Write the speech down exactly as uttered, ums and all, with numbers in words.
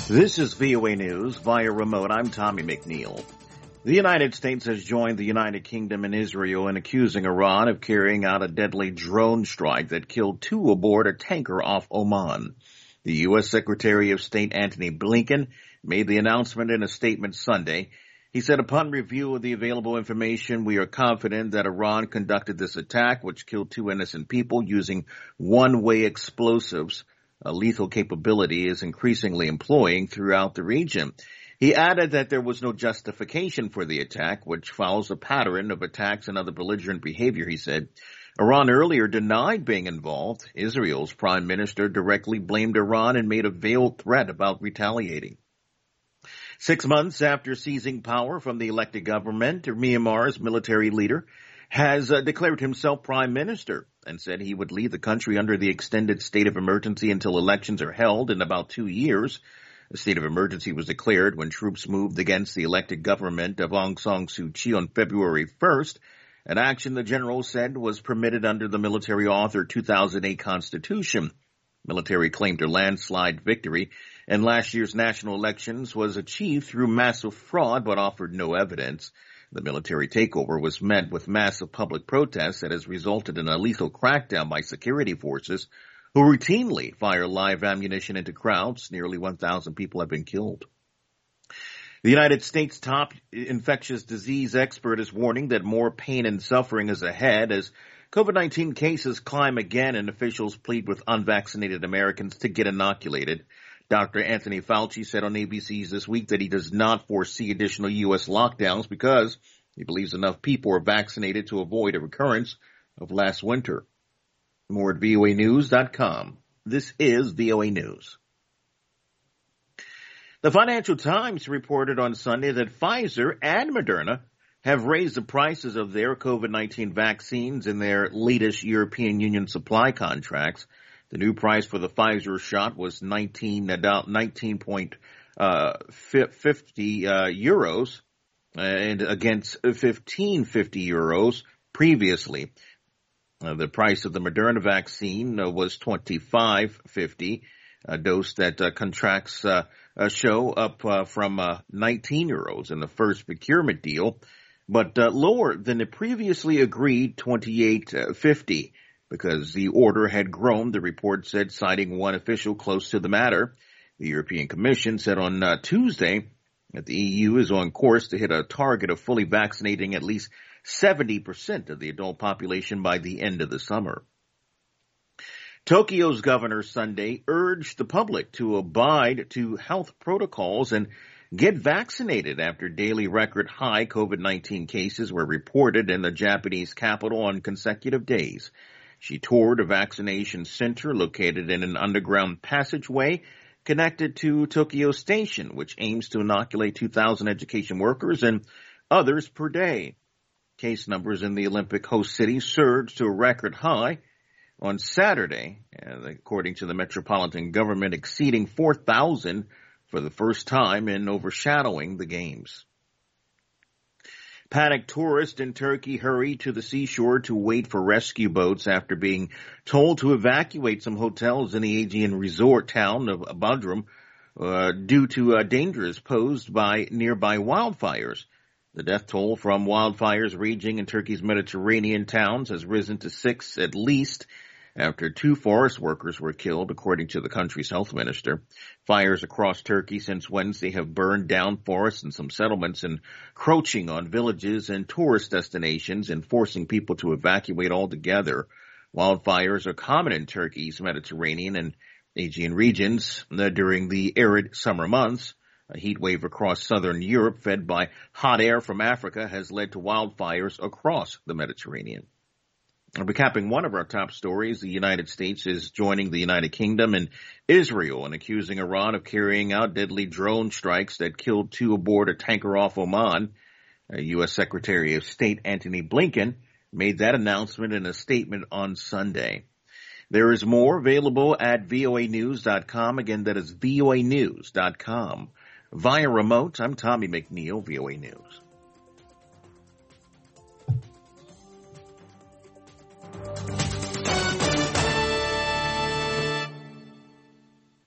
This is V O A News via remote. I'm Tommy McNeil. The United States has joined the United Kingdom and Israel in accusing Iran of carrying out a deadly drone strike that killed two aboard a tanker off Oman. The U S. Secretary of State Antony Blinken made the announcement in a statement Sunday. He said, upon review of the available information, we are confident that Iran conducted this attack, which killed two innocent people using one-way explosives. A lethal capability is increasingly employing throughout the region. He added that there was no justification for the attack, which follows a pattern of attacks and other belligerent behavior, he said. Iran earlier denied being involved. Israel's prime minister directly blamed Iran and made a veiled threat about retaliating. Six months after seizing power from the elected government, Myanmar's military leader has uh, declared himself prime minister and said he would lead the country under the extended state of emergency until elections are held in about two years. The state of emergency was declared when troops moved against the elected government of Aung San Suu Kyi on February first, an action the general said was permitted under the military-authored two thousand eight Constitution. Military claimed a landslide victory, and last year's national elections was achieved through massive fraud but offered no evidence. The military takeover was met with massive public protests that has resulted in a lethal crackdown by security forces who routinely fire live ammunition into crowds. Nearly one thousand people have been killed. The United States top infectious disease expert is warning that more pain and suffering is ahead as COVID nineteen cases climb again and officials plead with unvaccinated Americans to get inoculated. Doctor Anthony Fauci said on A B C's This Week that he does not foresee additional U S lockdowns because he believes enough people are vaccinated to avoid a recurrence of last winter. More at V O A news dot com. This is V O A News. The Financial Times reported on Sunday that Pfizer and Moderna have raised the prices of their COVID nineteen vaccines in their latest European Union supply contracts. The new price for the Pfizer shot was nineteen point fifty uh, euros, and against fifteen fifty euros previously. Uh, the price of the Moderna vaccine uh, was twenty-five fifty. A dose that uh, contracts uh, uh, show up uh, from uh, nineteen euros in the first procurement deal, but uh, lower than the previously agreed twenty-eight fifty. Because the order had grown, the report said, citing one official close to the matter. The European Commission said on uh, Tuesday that the E U is on course to hit a target of fully vaccinating at least seventy percent of the adult population by the end of the summer. Tokyo's governor Sunday urged the public to abide to health protocols and get vaccinated after daily record high COVID nineteen cases were reported in the Japanese capital on consecutive days. She toured a vaccination center located in an underground passageway connected to Tokyo Station, which aims to inoculate two thousand education workers and others per day. Case numbers in the Olympic host city surged to a record high on Saturday, according to the metropolitan government, exceeding four thousand for the first time and overshadowing the games. Panicked tourists in Turkey hurried to the seashore to wait for rescue boats after being told to evacuate some hotels in the Aegean resort town of Bodrum uh, due to uh, dangers posed by nearby wildfires. The death toll from wildfires raging in Turkey's Mediterranean towns has risen to six at least after two forest workers were killed, according to the country's health minister. Fires across Turkey since Wednesday have burned down forests and some settlements, encroaching on villages and tourist destinations and forcing people to evacuate altogether. Wildfires are common in Turkey's Mediterranean and Aegean regions during the arid summer months. A heat wave across southern Europe, fed by hot air from Africa, has led to wildfires across the Mediterranean. Recapping one of our top stories, the United States is joining the United Kingdom and Israel in accusing Iran of carrying out deadly drone strikes that killed two aboard a tanker off Oman. U S. Secretary of State Antony Blinken made that announcement in a statement on Sunday. There is more available at V O A news dot com. Again, that is V O A news dot com. Via remote, I'm Tommy McNeil, V O A News.